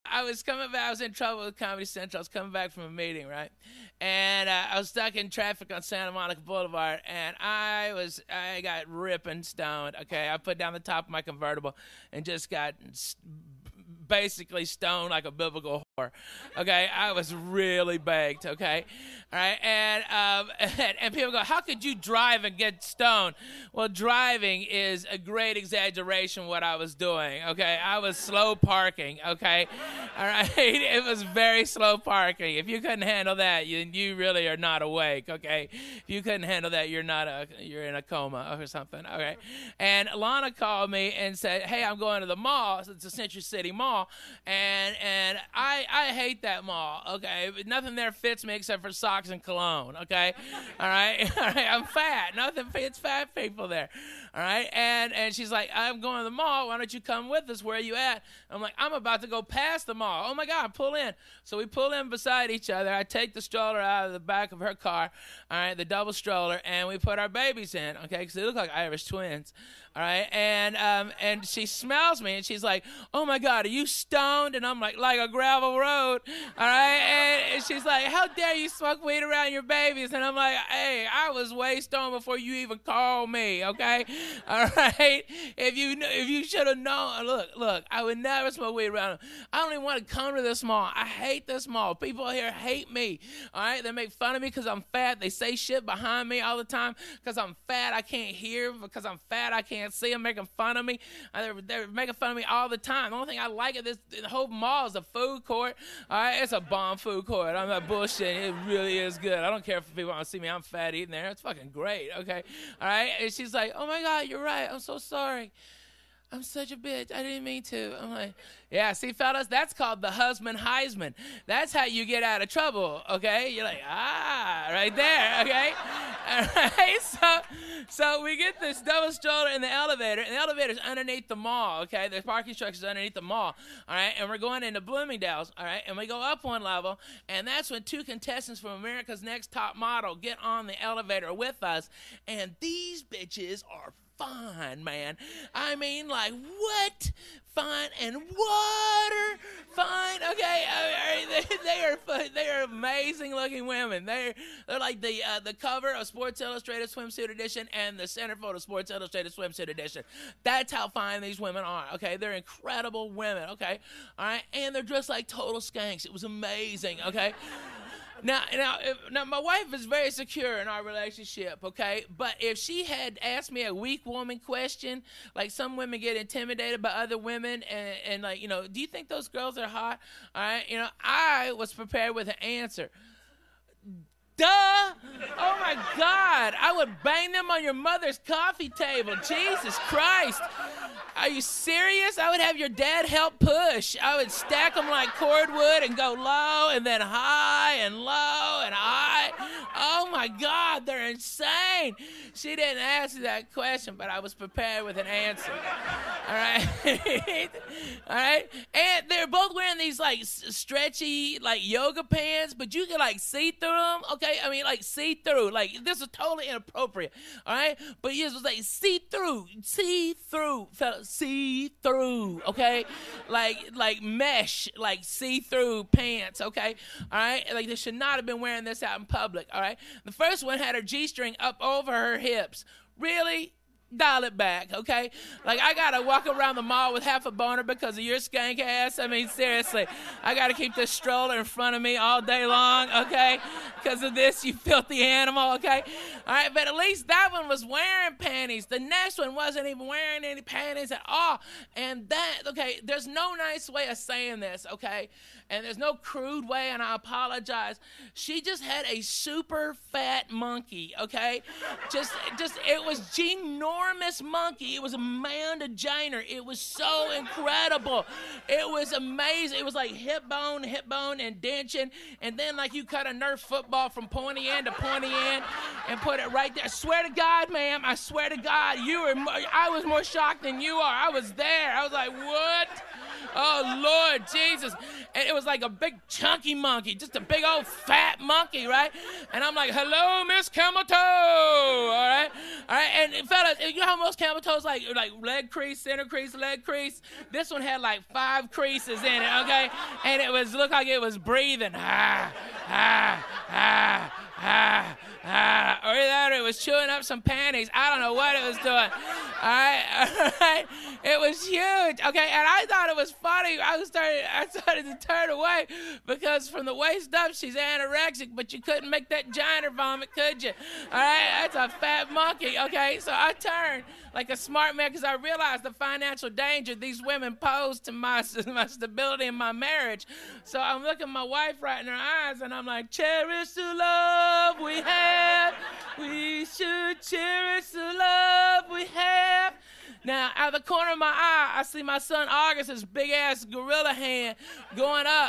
I was coming back. I was in trouble with Comedy Central. I was coming back from a meeting, right? And I was stuck in traffic on Santa Monica Boulevard, and I got ripping stoned. Okay, I put down the top of my convertible and just got basically stoned like a biblical whore. Okay, I was really baked. Okay, all right, and people go, "How could you drive and get stoned?" Well, driving is a great exaggeration of what I was doing. Okay, I was slow parking. Okay, all right, it was very slow parking. If you couldn't handle that, you really are not awake. Okay, if you couldn't handle that, you're in a coma or something. Okay, and Lana called me and said, "Hey, I'm going to the mall. It's a Century City Mall, and I hate that mall. Okay, nothing there fits me except for socks and cologne. Okay, all right, all right. I'm fat. Nothing fits fat people there. All right, and she's like, I'm going to the mall. Why don't you come with us? Where are you at? I'm like, I'm about to go past the mall. Oh my God, pull in. So we pull in beside each other. I take the stroller out of the back of her car, all right, the double stroller, and we put our babies in, okay, because they look like Irish twins. All right, and she smells me, and she's like, "Oh my God, are you stoned?" And I'm like a gravel road. All right, and she's like, "How dare you smoke weed around your babies?" And I'm like, "Hey, I was way stoned before you even called me." Okay, all right. If you should have known, look, I would never smoke weed around them. I don't even want to come to this mall. I hate this mall. People here hate me. All right, they make fun of me because I'm fat. They say shit behind me all the time because I'm fat. I can't hear because I'm fat. I can't see them making fun of me. They're making fun of me all the time. The only thing I like at the whole mall is the food court. All right, it's a bomb food court. I'm not bullshitting. It really is good. I don't care if people want to see me. I'm fat eating there. It's fucking great. Okay, all right. And she's like, "Oh my God, you're right. I'm so sorry. I'm such a bitch. I didn't mean to." I'm like, yeah, see, fellas, that's called the husband Heisman. That's how you get out of trouble, okay? You're like, right there, okay? All right, so we get this double stroller in the elevator, and the elevator's underneath the mall, okay? There's parking structures underneath the mall, all right? And we're going into Bloomingdale's, all right? And we go up one level, and that's when two contestants from America's Next Top Model get on the elevator with us, and these bitches are fine, man. I mean, like, what? Fine and water, fine. Okay, they are amazing looking women. They're like the cover of Sports Illustrated Swimsuit Edition and the centerfold of Sports Illustrated Swimsuit Edition. That's how fine these women are. Okay, they're incredible women. Okay, all right, and they're dressed like total skanks. It was amazing. Okay. Now, my wife is very secure in our relationship, okay? But if she had asked me a weak woman question, like some women get intimidated by other women, and like, do you think those girls are hot? All right, I was prepared with an answer. Duh! Oh my God! I would bang them on your mother's coffee table. Jesus Christ! Are you serious? I would have your dad help push. I would stack them like cordwood and go low and then high and low and high. Oh my God, they're insane. She didn't answer that question, but I was prepared with an answer. All right? All right? And they're both wearing these like stretchy like yoga pants, but you can like see through them, okay? I mean, like see through. Like this is totally inappropriate, all right? But it was like see through, fellas. See through, okay? Like mesh, like see through pants, okay? All right? Like they should not have been wearing this out in public, all right? The first one had her G-string up over her hips. Really? Dial it back, okay? Like, I gotta walk around the mall with half a boner because of your skank ass. I mean, seriously. I gotta keep this stroller in front of me all day long, okay? Because of this, you filthy animal, okay? All right, but at least that one was wearing panties. The next one wasn't even wearing any panties at all. And that, okay, there's no nice way of saying this, okay? And there's no crude way, and I apologize. She just had a super fat monkey, okay? Just it was ginormous monkey. It was Amanda Janer. It was so incredible. It was amazing. It was like hip bone, and dention, and then like you cut a Nerf football from pointy end to pointy end and put it right there. I swear to God, ma'am, I swear to God, I was more shocked than you are. I was there. I was like, what? Oh, Lord Jesus. And it was like a big chunky monkey, just a big old fat monkey, right? And I'm like, hello, Miss Camel Toe, all right? All right, and fellas, you know how most camel toes like leg crease, center crease, leg crease? This one had like 5 creases in it, okay? And it looked like it was breathing. Ah, ah, ah, ah. Or either it was chewing up some panties. I don't know what it was doing. All right. It was huge. Okay, and I thought it was funny. I started to turn away because from the waist up, she's anorexic, but you couldn't make that giant vomit, could you? All right, that's a fat monkey. Okay, so I turned like a smart man because I realized the financial danger these women pose to my stability in my marriage. So I'm looking my wife right in her eyes, and I'm like, cherish the love we have. We should cherish the love we have. Now, out of the corner of my eye, I see my son August's big-ass gorilla hand going up.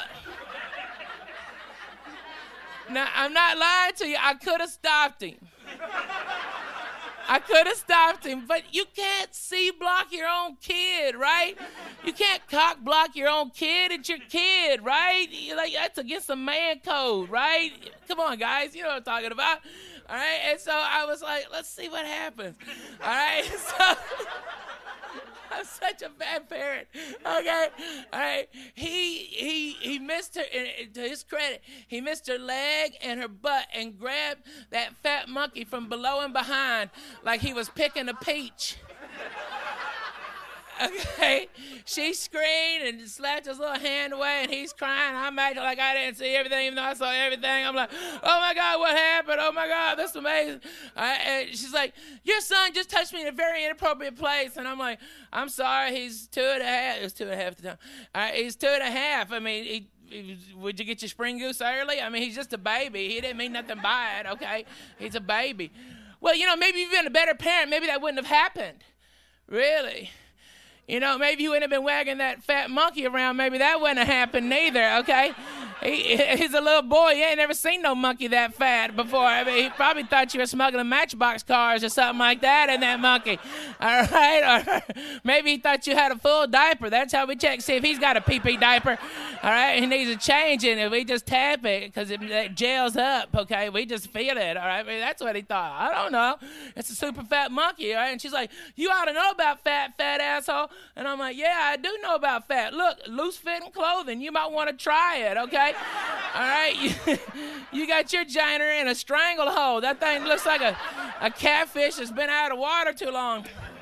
Now, I'm not lying to you. I could have stopped him. I could have stopped him, but you can't C-block your own kid, right? You can't cock-block your own kid. It's your kid, right? Like, that's against the man code, right? Come on, guys. You know what I'm talking about. All right? And so I was like, let's see what happens. All right? So I'm such a bad parent. Okay? All right? He missed her, to his credit, he missed her leg and her butt and grabbed that fat monkey from below and behind like he was picking a peach. Okay, she screamed and slapped his little hand away, and he's crying. I'm acting like I didn't see everything, even though I saw everything. I'm like, oh my God, what happened? Oh my God, that's amazing. And she's like, your son just touched me in a very inappropriate place. And I'm like, I'm sorry, he's 2.5. It was 2.5 at the time. He's 2.5. I mean, would you get your spring goose early? I mean, he's just a baby. He didn't mean nothing by it, okay? He's a baby. Well, you know, maybe you've been a better parent. Maybe that wouldn't have happened. Really. You know, maybe you wouldn't have been wagging that fat monkey around. Maybe that wouldn't have happened neither, okay? He's a little boy. He ain't never seen no monkey that fat before. I mean, he probably thought you were smuggling Matchbox cars or something like that in that monkey. All right? Or maybe he thought you had a full diaper. That's how we check, see if he's got a pee-pee diaper. All right? He needs a change in it. We just tap it because it gels up, okay? We just feel it, all right? I mean, that's what he thought. I don't know. It's a super fat monkey, all right? And she's like, you ought to know about fat asshole. And I'm like, yeah, I do know about fat. Look, loose-fitting clothing. You might want to try it, okay? All right? You got your giner in a stranglehold. That thing looks like a catfish that's been out of water too long.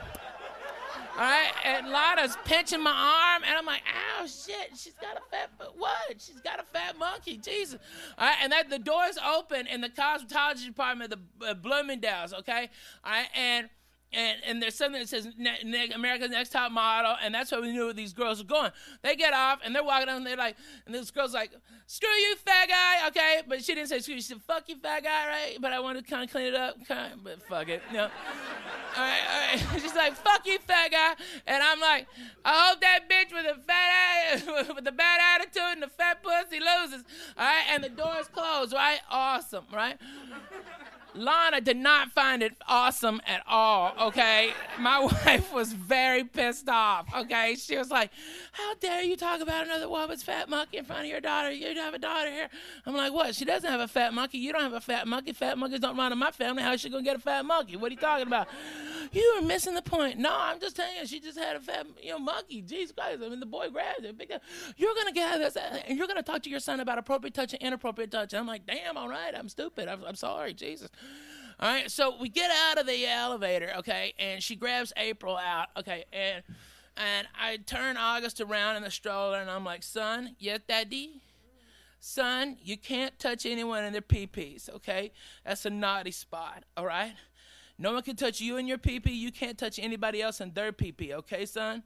All right? And Lana's pinching my arm, and I'm like, ow, shit, she's got a fat, what? She's got a fat monkey, Jesus. All right? And the door's open in the cosmetology department of the Bloomingdale's, okay? All right? And there's something that says America's Next Top Model, and that's where we knew these girls were going. They get off, and they're walking down, and they're like, and this girl's like, screw you, fat guy, okay? But she didn't say screw you. She said, fuck you, fat guy, right? But I wanted to kind of clean it up, but fuck it, you know. All right. She's like, fuck you, fat guy. And I'm like, I hope that bitch with the bad attitude and the fat pussy loses. All right, and the door's closed, right? Awesome, right? Lana did not find it awesome at all, okay? My wife was very pissed off, okay? She was like, how dare you talk about another woman's fat monkey in front of your daughter? You have a daughter here. I'm like, what? She doesn't have a fat monkey. You don't have a fat monkey. Fat monkeys don't run in my family. How is she going to get a fat monkey? What are you talking about? You are missing the point. No, I'm just telling you, she just had a fat monkey. Jesus Christ. I mean, the boy grabbed it. You're going to get this, and you're going to talk to your son about appropriate touch and inappropriate touch. And I'm like, damn, all right, I'm stupid. I'm sorry, Jesus. All right, so we get out of the elevator, okay, and she grabs April out, okay, and I turn August around in the stroller, and I'm like, son, yes, daddy? Son, you can't touch anyone in their pee-pees, okay? That's a naughty spot, all right? No one can touch you in your pee-pee. You can't touch anybody else in their pee-pee, okay, son?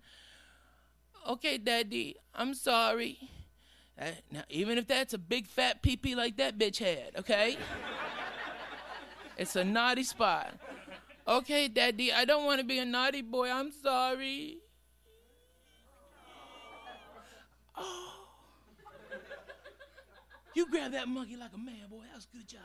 Okay, daddy, I'm sorry. Now, even if that's a big fat pee-pee like that bitch had, okay? It's a naughty spot. Okay, daddy, I don't want to be a naughty boy. I'm sorry. Oh. You grabbed that monkey like a man, boy. That was a good job.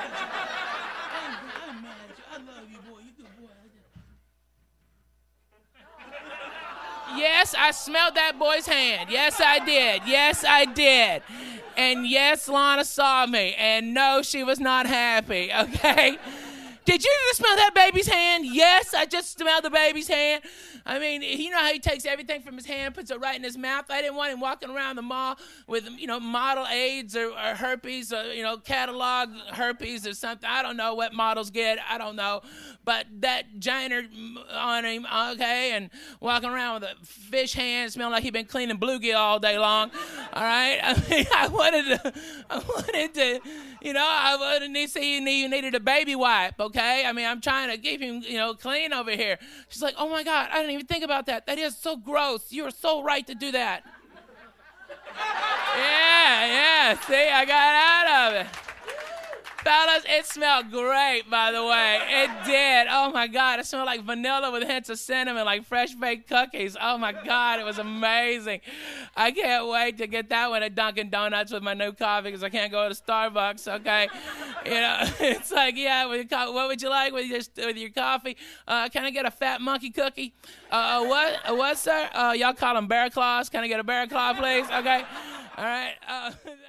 I'm mad at you. I love you, boy. You good boy. Yes, I smelled that boy's hand. Yes, I did. Yes, I did. And yes, Lana saw me. And no, she was not happy, okay? Did you just smell that baby's hand? Yes, I just smelled the baby's hand. I mean, you know how he takes everything from his hand, puts it right in his mouth? I didn't want him walking around the mall with, model AIDS or herpes or, catalog herpes or something. I don't know what models get. I don't know. But that giant on him, okay, and walking around with a fish hand, smelling like he'd been cleaning bluegill all day long. All right? I mean, I wanted to, see you needed a baby wipe, okay? I mean, I'm trying to keep him, clean over here. She's like, oh, my God, I didn't even think about that. That is so gross. You are so right to do that. Yeah, see, I got out of it. Fellas, it smelled great, by the way. It did. Oh, my God. It smelled like vanilla with hints of cinnamon, like fresh baked cookies. Oh, my God. It was amazing. I can't wait to get that one at Dunkin' Donuts with my new coffee because I can't go to Starbucks, okay? It's like, yeah, what would you like with your coffee? Can I get a fat monkey cookie? What, sir? Y'all call them bear claws. Can I get a bear claw, please? Okay. All right.